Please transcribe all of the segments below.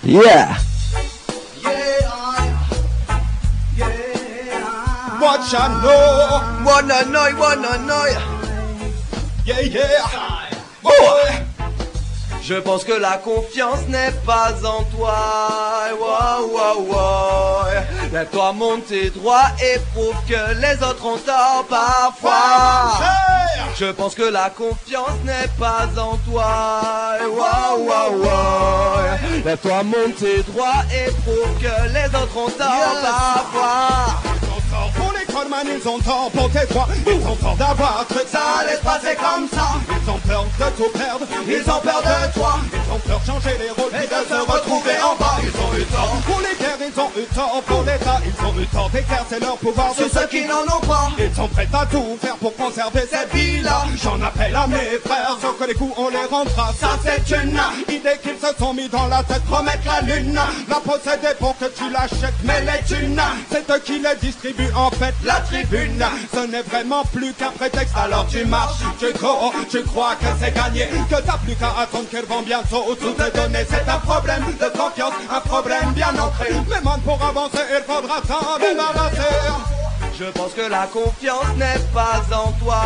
Yeah. What ya know? Wanna know. Yeah, yeah. Oh. Je pense que la confiance n'est pas en toi. Lève-toi, monte tes droits et prouve que les autres ont tort parfois. Je pense que la confiance n'est pas en toi. Lève-toi, monte tes droits et prouve que les autres ont tort parfois. Pour les conman, ils ont tort pour tes droits. Ils ont tort d'avoir cru que ça allait se passer comme ça. Ils ont peur de tout perdre, ils ont peur de toi. Ils ont peur de changer les rôles et de se retrouver en bas. Ils ont eu tort pour les guerres, ils ont eu tort pour l'État. Ils ont eu tort d'exercer leur pouvoir sur ceux qui n'en ont pas. Ils sont prêts à tout faire pour conserver cette vie-là. J'en appelle à mes frères, sauf que les coups on les rendra. Ça c'est une idée qu'ils se sont mis dans la tête. Promettre la lune, la posséder pour que tu l'achètes. Mais les thunes, c'est eux qui les distribuent en fait. La tribune, ce n'est vraiment plus qu'un prétexte. Alors tu marches, tu cours, tu crois que c'est gagné, que t'as plus qu'à attendre qu'elles vont bientôt tout te donner. C'est un problème de confiance, un problème bien ancré. Mais man, pour avancer, il faudra s'en débarrasser. Je pense que la confiance n'est pas en toi.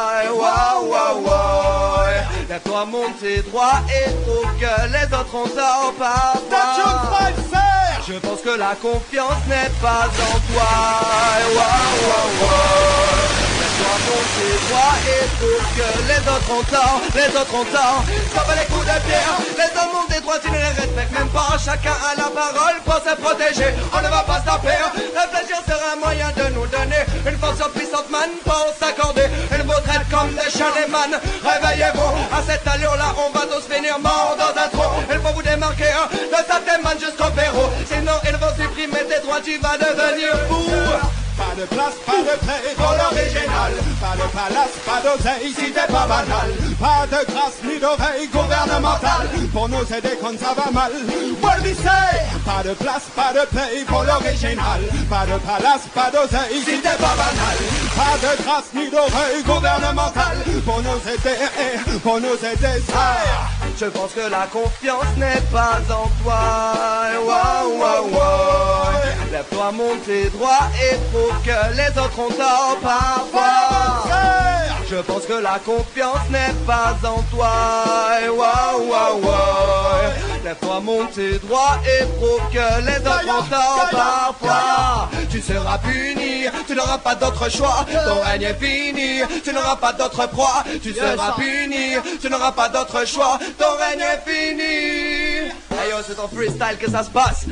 Lève-toi, monte tes droits et prouve que les autres ont tort parfois. Je pense que la confiance n'est pas en toi. Lève-toi, monte tes droits et prouve que les autres ont tort. Ça va les coups de pierre. Les hommes ont des droits, tu ne les respectes même pas. Chacun a la parole pour se protéger. On ne va pas se taper. Réfléchir sera un moyen de nous donner une force puissante, man, pour s'accorder. Ils vous traitent comme des chiens, les man. Réveillez-vous, à cette allure-là, on va tous finir morts dans un trou. Il faut vous démarquer de certains man jusqu'au verrou. Sinon, ils vont supprimer tes droits, tu vas devenir fou. Pas de place, pas de prêt pour l'original. Pas de palace, pas d'oseille si t'es pas banal. Pas de grâce ni d'oreille gouvernementale pour nous aider quand ça va mal. What we say? Pas de place, pas de paye pour l'original. Pas de palace, pas d'oseille si t'es pas banal. Pas de grâce ni d'oreille gouvernementale pour nous aider, Je pense que la confiance n'est pas en toi. Lève-toi, monte tes droits et prouve que les autres ont tort parfois. Je pense que la confiance n'est pas en toi. Lève-toi, monte tes droits et prouve que les autres ont tort parfois. Tu seras puni, tu n'auras pas d'autre choix. Ton règne est fini, tu n'auras pas d'autre proie. Tu seras puni, tu n'auras pas d'autre choix. Ton règne est fini. Hey yo, c'est en freestyle que ça se passe.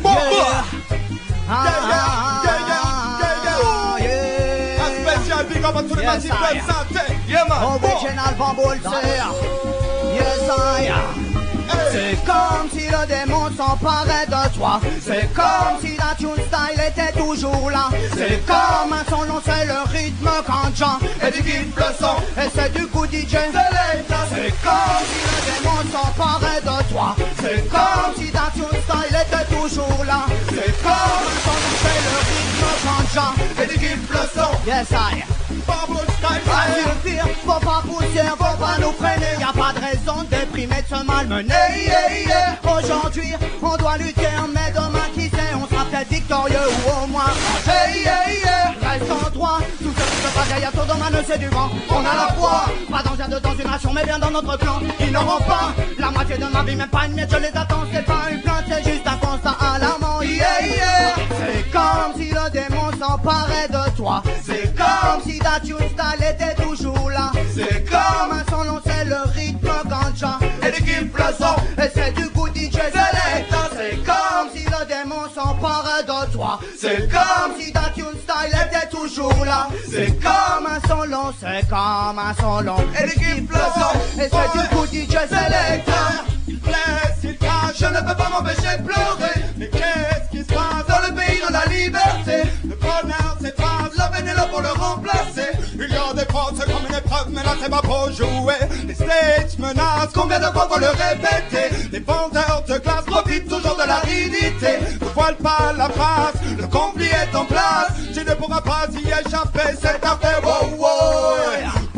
Un spécial big up à tous les massifs de santé. Original Bamboulser. Yes, I. C'est comme si le démon s'emparait de toi. C'est comme si la tune style était toujours là. C'est comme un son long, c'est le rythme quand Jean et du kiff le son. Et c'est du coup DJ. C'est comme si le démon s'emparait de toi. C'est comme si la tune style était toujours là. C'est comme un son long, c'est le rythme quand Jean et du kiff le son. Yes, I. Vas-y le pire, faut pas pousser, faut pas nous freiner. Y'a pas de raison de déprimer, de se malmener. Aujourd'hui, on doit lutter, mais demain qui sait, on sera peut-être victorieux ou au moins reste en droit, tout ce qui se passe derrière ton domaine c'est du vent. On a la foi, pas danger de dans une nation, mais bien dans notre clan. Ils n'auront pas la moitié de ma vie, même pas une miette, je les attends. C'est pas une plainte, c'est juste un constat alarmant. C'est comme si le démon s'emparait de toi. C'est comme si ta tune style était toujours là. C'est comme un son long, c'est le rythme ganja et l'équipe le son. Et c'est du coup DJ Selecta. C'est comme si le démon s'emparait de toi. C'est comme si ta tune style était toujours là. C'est comme un son long, c'est comme un son long et l'équipe le son. Et c'est du coup DJ Selecta. Je ne peux pas m'empêcher de pleurer. Mais qu'est-ce qui se passe Dans le pays de la liberté, Le bonheur s'efface, la peine est là pour le remplacer. il y a des fraudes, c'est comme une épreuve, mais là c'est pas pour jouer. Les states menacent, Combien de fois faut le répéter? les vendeurs de glace profitent toujours de l'aridité. Ne voile pas la face, le conflit est en place. Tu ne pourras pas y échapper, c'est affaire. Pour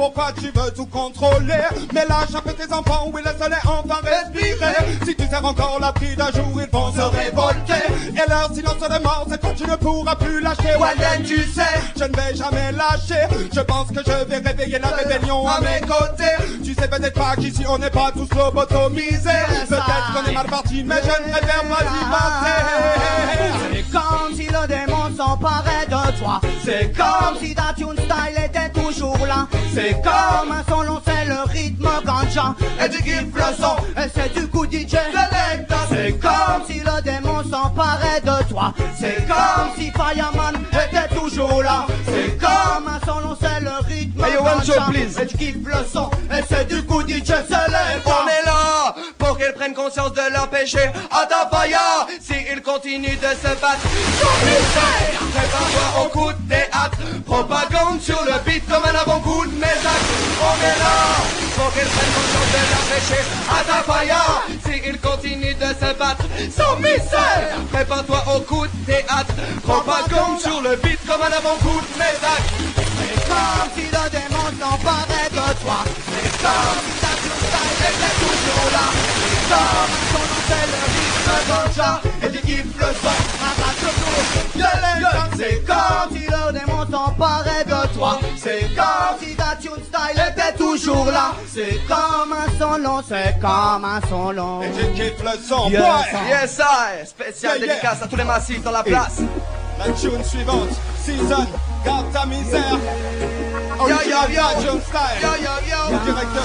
pourquoi tu veux tout contrôler. Mais lâche un peu tes enfants, oui, laisse-les enfin respirer. Si tu sers encore la pris d'un jour, ils vont se révolter. Et leur silence de mort, c'est quand tu ne pourras plus lâcher. Ouais, tu sais, je ne vais jamais lâcher. Je pense que je vais réveiller la rébellion à mes côtés. Tu sais peut-être pas qu'ici on n'est pas tous lobotomisés. Peut-être qu'on est mal parti, mais je ne préfère pas y passer. C'est comme si le démon s'emparait de toi. C'est comme si ta tune style était toujours là. C'est comme un son long, c'est le rythme ganja. Et tu kiffes le son, et c'est du coup DJ Selecta. C'est comme si le démon s'emparait de toi. C'est comme si Fireman était toujours là. C'est comme un son long, c'est le rythme ganja. Et tu kiffes le son, et c'est du coup DJ Selecta. On est là pour qu'ils prennent conscience de leur péché. Atapaya, s'ils continuent de se battre sans misère, prépare-toi au coup de théâtre. Propagande sur le beat comme un avant-goût de mes actes. On est là pour qu'ils prennent conscience de leur péché. Atapaya, s'ils continuent de se battre sans misère, prépare-toi au coup de théâtre. Propagande sur le beat comme un avant-goût de mes actes. C'est comme si le démon s'emparait de toi. C'est comme si ta tune style était toujours là. C'est comme un son long, c'est le rythme ganja. Et tu kiffes le son, arrache le tour. C'est comme si le démon s'emparait de toi. C'est comme si ta tune style était toujours là. C'est comme un son long, c'est comme un son long. Et tu kiffes le son, Yes, boy. Yes, I, spécial Yeah, yeah. dédicace à tous les massifs dans la place. La tune suivante, Season, garde ta misère. Yo, yo, Original yo. June Style. Yo, yo, yo. Directeur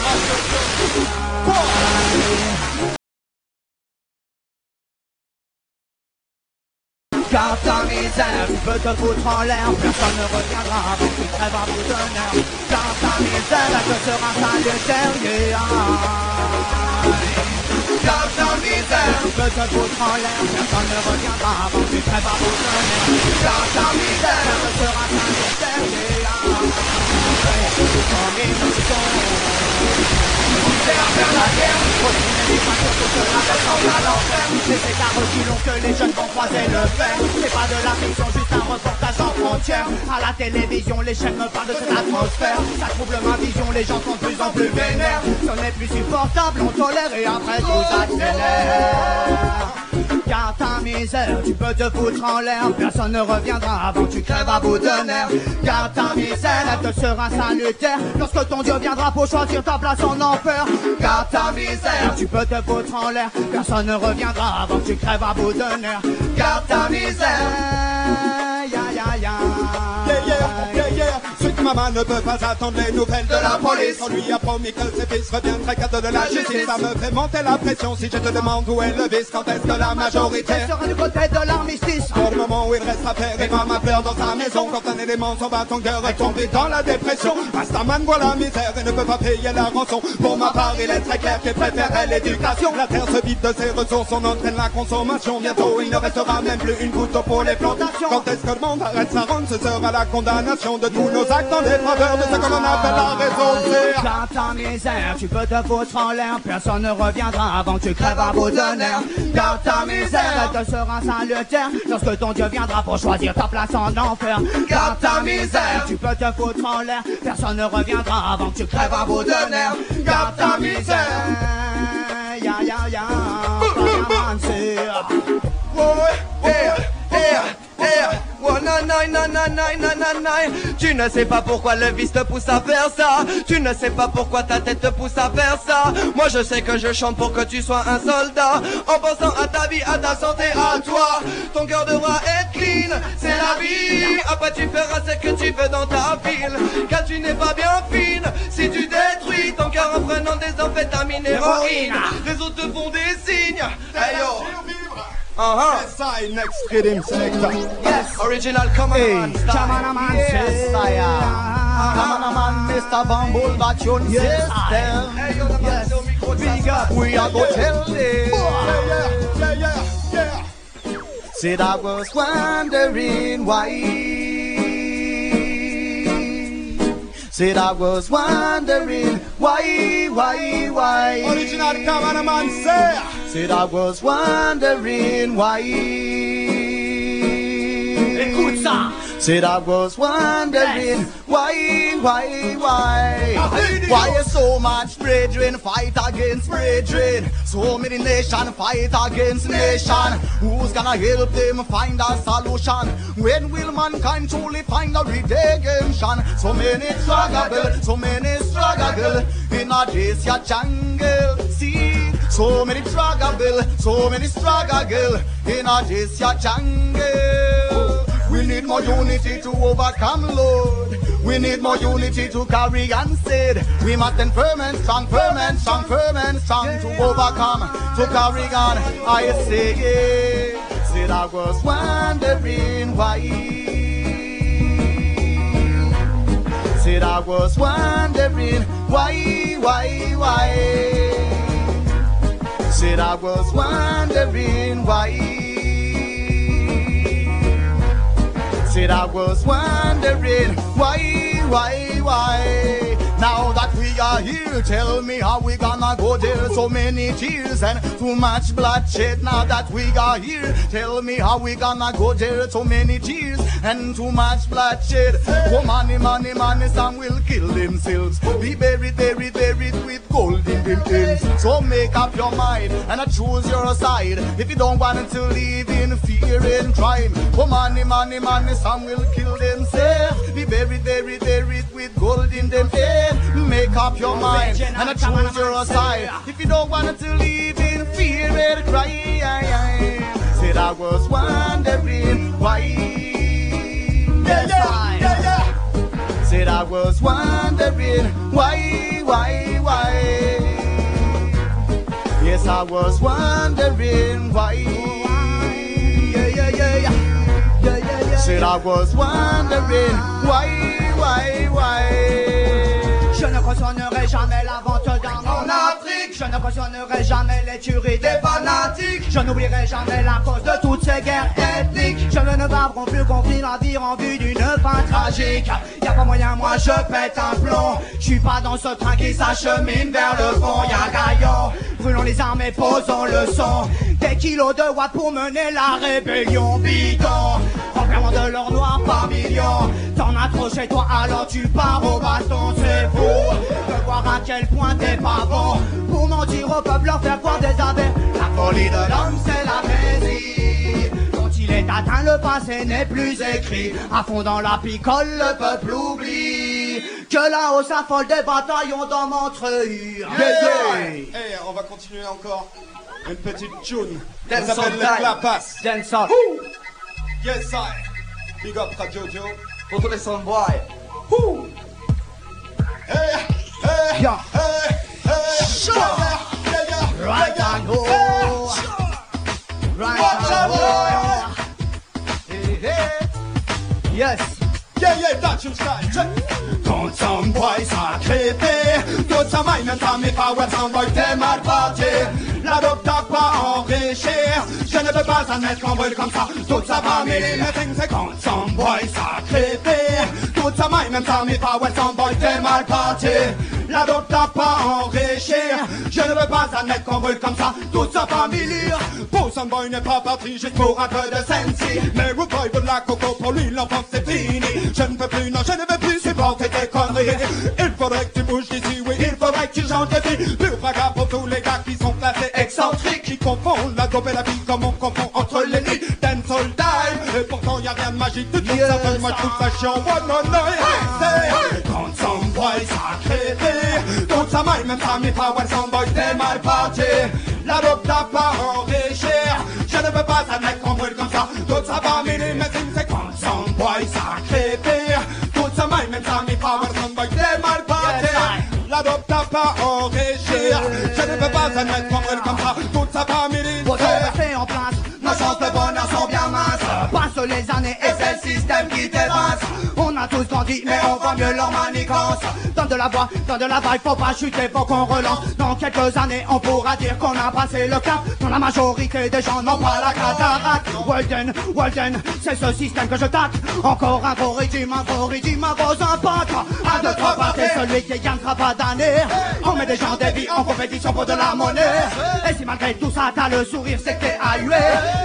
Car ta misère, tu peux te foutre en l'air. Personne ne reviendra avant que tu crèves à bout de nerfs. Car ta misère, elle te sera salutaire, yeah. Car ta misère, tu peux te foutre en l'air. Personne ne reviendra avant que tu crèves à bout de nerfs. Car ta misère, elle te sera salutaire, yeah. Comme une faire la guerre, retourner les voitures que cela ressemble à l'enfer. Les écarts reculons que les jeunes vont croiser le fer. C'est pas de la fiction, juste un reportage sans frontières. À la télévision, les chaînes me parlent de cette atmosphère. Ça trouble ma vision, les gens sont de plus en plus vénères. Ce n'est plus supportable, on tolère et après tout accélère. Car ta misère, tu peux te foutre en l'air. Personne ne reviendra avant que tu crèves à bout de nerfs. Car ta misère, elle te sera salutaire lorsque ton Dieu viendra pour choisir ta place en enfer. Car ta misère, tu peux te foutre en l'air. Personne ne reviendra avant que tu crèves à bout de nerfs. Car ta misère, ya ya ya. Yeah, yeah, yeah, yeah. Ce que maman ne peut pas attendre les nouvelles de la police. On lui a promis que ses fils reviendraient cadre de la justice. Ça me fait monter la pression si je te demande où est le vice. Quand est-ce que la majorité sera du côté de l'armistice? Pour le moment où il reste à faire, et maman pleure dans sa maison. Quand un élément s'en bat, ton cœur est tombé dans la dépression. Rastaman voit la misère et ne peut pas payer la rançon. Pour ma part, il est très clair qu'il préférait l'éducation. La terre se vide de ses ressources, on entraîne la consommation. Bientôt, il ne restera même plus une goutte d'eau pour les plantations. Quand est-ce que le monde arrête sa ronde? Ce sera la condamnation de tous nos actes en défaveur de ce que l'on appelle la raison. Car ta misère, tu peux te foutre en l'air. Personne ne reviendra avant que tu crèves à bout de nerfs. Car ta misère, elle te sera salutaire lorsque ton Dieu viendra pour choisir ta place en enfer. Car ta misère, tu peux te foutre en l'air. Personne ne reviendra avant que tu crèves à bout de nerfs. Car ta misère, ya ya ya. Fireman, c'est Tu ne sais pas pourquoi le vice te pousse à faire ça. Tu ne sais pas pourquoi ta tête te pousse à faire ça. Moi je sais que je chante pour que tu sois un soldat. En pensant à ta vie, à ta santé, à toi. Ton cœur devra être clean, c'est la vie. Après tu feras ce que tu veux dans ta ville. Car tu n'es pas bien fine si tu détruis ton cœur en prenant des amphétamines héroïne. Les autres te font des signes. Hey yo. SI next rhythm selector. yes. Original Cameraman style. Cameraman, yes, I am. Cameraman, Mr. Bumble, that tune system. Hey yo, Yes, big up. we are go tell them. Yeah, yeah, yeah. Said I was wondering why. Said I was wondering why. Original cameraman say. Said I was wondering why. Écoute ça. Said I was wondering why is so much brethren fight against brethren? So many nations fight against nation. Who's gonna help them find a solution? When will mankind truly find a redemption? So many struggle in a this ya jungle. See, so many struggle in a this ya jungle. We need more unity to overcome, Lord. We need more unity to carry on, said. We must stand firm and strong to overcome, to carry on. I say, said I was wondering why. Said I was wondering why. Said I was wondering why. Said I was wondering why. Now that we are here, tell me how we gonna go there. So many tears and too much bloodshed. Now that we are here, tell me how we gonna go there. So many tears and too much bloodshed. Oh money, some will kill themselves. Be buried with gold in them ends. So make up your mind and choose your side. If you don't want to live in fear and crime. Oh money, some will kill themselves. Be buried with gold in them ends. Make up your mind and choose your side. If you don't want to live in fear and cry. Said I was wondering why. Said I was wondering why. Yes, I was wondering why. Said I was wondering why. Je ne cautionnerai jamais la vente d'armes en Afrique. Je ne cautionnerai jamais les tueries des fanatiques. Je n'oublierai jamais la cause de toutes ces guerres ethniques. Je ne bavarons plus conflit la vie en vue d'une fin tragique. Y'a pas moyen, moi je pète un plomb. J'suis pas dans ce train qui s'achemine vers le fond. Y'a gaillon, brûlons les armes et posons le son. Des kilos de watts pour mener la rébellion. Bidon, remplissement de l'or noir par millions. T'en as trop chez toi alors tu pars au baston. C'est fou de voir à quel point t'es pas bon pour mentir au peuple, leur faire croire des avers. La folie de l'homme c'est l'amnésie. Quand il est atteint le passé n'est plus écrit. À fond dans la picole le peuple oublie que là-haut s'affole des bataillons dans Montreuil. Hey, on va continuer encore. Une petite tune. Ça s'appelle le clapasse. Dance up. Yes I. Big up Radio Joe. Pour tous les soundboys. Hey, Yeah. Sure. Right and go. Right Watch and go. Yes. Yeah, that's your style. Quand some boy sacrifié, toute sa main même pas mes powers s'envoient des mal partis. La dope t'a pas enrichir. Je ne peux pas admettre qu'on brûle comme ça toute sa famille. Le thing c'est quand some boy sacrifié, toute sa main même pas mes powers s'envoient des mal partis. La dope t'a pas enrichir. Je ne veux pas admettre qu'on brûle comme ça toute sa famille. Pour some boy n'est pas parti juste pour un peu de sensi. Mais Rude Boy veut de la coco, pour lui l'enfance c'est fini. Je ne peux plus, non je ne veux plus supporter tes conneries. Il faudrait que tu bouges d'ici, oui, il faudrait que tu changes de vie. Pur fracas pour tous les gars qui sont placés excentriques, qui confondent la dope et la vie comme on confond entre les nids. Dancehall time, et pourtant y'a rien de magique. Tout ça fait, moi je trouve ça chiant. Oh non, non, c'est quand some boy sacrifié, toute sa main, même sa mes powers some boy t'es mal parti. La dope t'a pas enrichir. Je ne veux pas admettre qu'on brûle comme ça toute sa famille. Mais c'est quand some boy sacrifié, toute sa main, même sa mes powers some boy t'es mal parti. La dope t'a pas enrichir. Je ne veux pas admettre qu'on brûle comme ça toute sa famille. Vos fait en place, nos chances de bonheur sont bien minces. Passent les années et c'est le système qui t'évince. On a tous grandi mais on voit mieux leur manigance. Donne de la voix, il faut pas chuter, faut qu'on relance. Dans quelques années on pourra dire qu'on a passé le cap. Dans la majorité des gens n'ont pas la cataracte. Walden, c'est ce système que je tacle. Encore un gros régime, un gros impact. 1, 2, 3, pas c'est celui qui gagnera pas d'année. On met des gens des vies en compétition pour de la monnaie. Et si malgré tout ça t'as le sourire c'est que t'es ahué. Et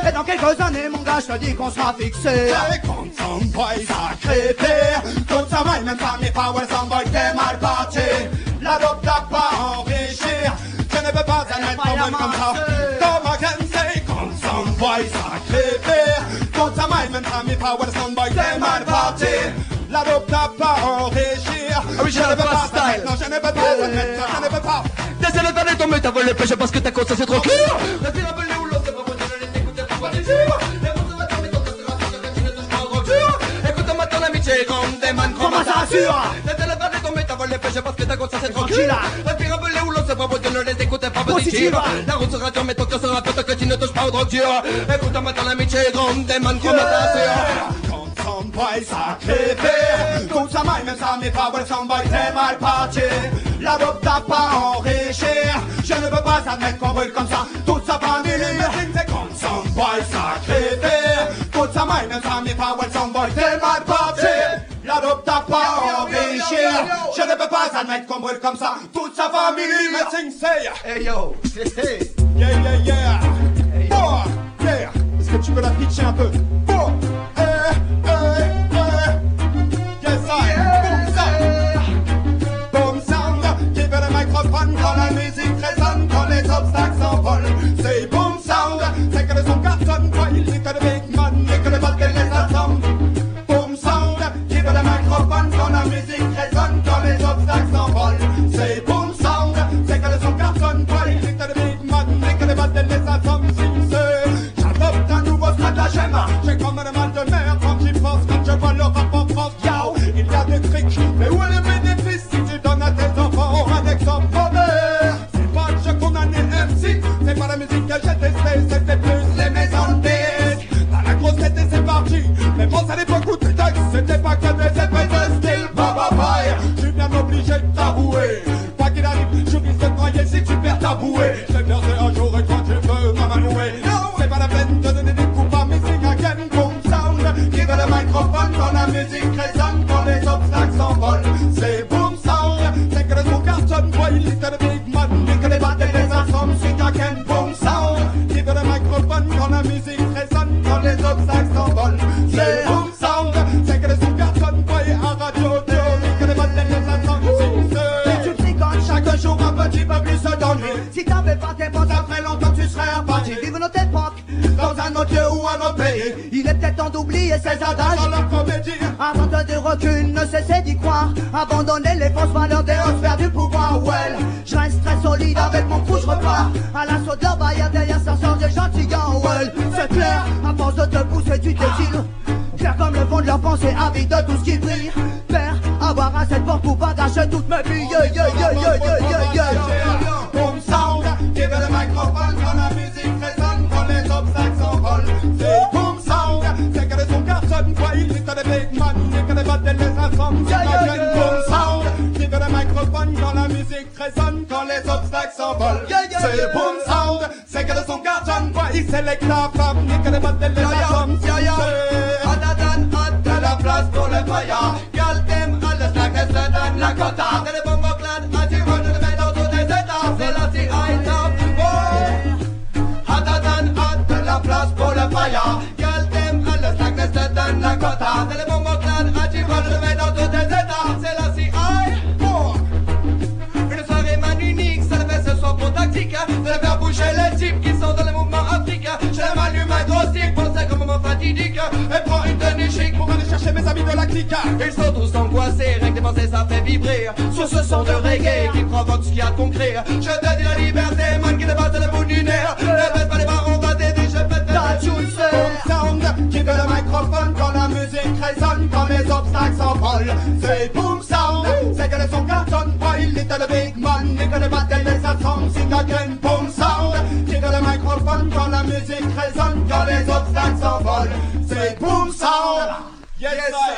Et dans quelques années, mon gars, je te dis qu'on sera fixé. C'est comme son boy sacré père. Comme ça va, même pas mes powers, son boy t'es mal parti. L'adopte à pas enrichir. Je ne peux pas admettre qu'on brûle comme ça. Comme again, c'est comme son boy sacré père. Comme ça va, même pas mes powers, son boy t'es mal parti. L'adopte à pas enrichir. Ah oui, Je ne peux pas style. admettre, non, je ne peux pas admettre, je ne peux pas. Laissez le temps tomber, t'as volé le péché parce que ta conscience est trop claire. Restez la belée ou l'autre, c'est pas pour te les écouter pour pas les dire. Les bons se battent, mais ton sera sûr que tu ne touches pas au drogue dur. Écoute-moi ton amitié, comme des man, Comment ça assure? laissez le temps tomber, t'as volé le péché parce que ta conscience est trop Tranquille. claire. Respire un belé ou l'autre, c'est pas pour te les écouter pas positive. La route sera dure, mais ton cœur sera plutôt que tu ne touches pas au drogue dur. Écoute-moi ton amitié, comme des man, comment ça assure? Son boy sacré père. Comme ça maille, même ça mes powers, son boy très mal parti. L'adopte à pas enrichir. Je ne peux pas admettre qu'on brûle comme ça toute sa famille. C'est comme son boy sacré père. Comme ça maille, même ça mes powers, son boy très mal parti. L'adopte à pas enrichir. Je ne peux pas admettre qu'on brûle comme ça toute sa famille. Merci, c'est Hey yo, yeah, yeah, yeah. Oh, yeah. Est-ce que tu peux la pitcher un peu? Oh, yes, Boom sound, qui veut le microphone quand la musique résonne, quand les obstacles s'envolent. C'est boom sound, c'est que le son cartonne, quoi, il dit que le big man et que le battle les assemble. Boom sound, qui veut le microphone quand la musique résonne, quand les obstacles s'envolent. C'est boom sound, c'est que le son cartonne, quoi, il dit que le big man et que le battle les assemble. J'adopte un nouveau stratagème, j'ai comme le mal de mer quand j'y pense, quand je vois le rap en France. Yo, il y a des tricks, mais où est le bénéfice si tu donnes à tes enfants un exemple mauvais? C'est pas que je condamne les MC, c'est pas la musique que j'ai testée, c'était plus les maisons de disques. Dans la grosse tête et c'est parti, mais bon ça n'est pas beaucoup de textes, c'était pas que des effets de style. Bye bye bye, je suis bien obligé de t'avouer. Quoi qu'il arrive, je risque de noyer si tu perds ta bouée. J'ai versé un jour et toi tu veux m'amanouer. C'est pas la peine de donner des coups à missing again. Boom sound, qui veut le microphone quand la musique résonne, quand les obstacles s'envolent. C'est boom sound, c'est que le son cartonne, boy, il est le big man, et que les battes et les assombres, c'est again. Boom sound, qui veut le microphone quand la musique résonne, quand les obstacles s'envolent. C'est boom sound, c'est que le son cartonne, boy, à radio, et que les battes et les assombres, c'est Tu tricotes chaque jour un petit peu plus d'ennui. si t'avais pas tes potes, ça ferait longtemps que tu serais reparti. Vive notre époque, Dans un autre lieu ou un autre pays, il est peut-être temps d'oublier ces dans adages. leur comédie. Avant de dire recul, ne cessez d'y croire. Abandonner les fausses valeurs des hausses, faire du pouvoir. Well, je reste très solide avec mon coup, je repars. À l'assaut de leur barrière, derrière ça sort des gentillants. Well, c'est clair, à force de te pousser, tu t'étiles. Faire comme le vent de leur pensée, avide de tout ce qui brille. Faire avoir assez de porte pour pas gâcher toute ma vie. Yeah, yeah, yeah, yeah, yeah, yeah, yeah. Boom sound, qui veut le microphone quand la musique résonne, quand les obstacles s'envolent. C'est boom sound, c'est que le son cartonne, quoi, il dit que les big man, et que les battles les assemblent. C'est la jeune boom sound, qui veut le microphone quand la musique résonne, quand les obstacles s'envolent. C'est boom sound, c'est que le son cartonne, quoi, il sélecte la femme, et que les battles les assemblent. C'est de la place pour le paillard. Girl, them, all the slackers, se donne la quota. C'est le bon clan, anti-road, je le mets dans tous les états. C'est la CI top. Oh, de la place pour le paillard. Girl, them, all the slackers, se donne la quota. C'est le bon clan, anti-road, je le mets dans tous les états. C'est la CI. Oh, une soirée man unique, ça le fait ce soir pour tactique. De faire bouger les types qui sont dans le mouvement africain. Je m'allume un gros stick, pensez comme un moment fatidique. Et prends une tenue chic pour aller chercher mes amis de la clique. Ils sont tous angoissés, rien que de penser ça fait vibrer. Sur ce son de reggae qui provoque ce qu'il y a de concret. Je te dis la liberté, man qui dépasse le bout du nerf. Ne baisse pas les barres, on va t'aider, je pète Ta tune, Boom sound, qui veut le microphone quand la musique résonne, quand les obstacles s'envolent. C'est boom sound, c'est que le son cartonne, pas il est le big man, et que le battle les assemble, c'est again. Boom sound, qui veut le microphone quand la musique résonne, quand les obstacles s'envolent. C'est boom sound. Yes,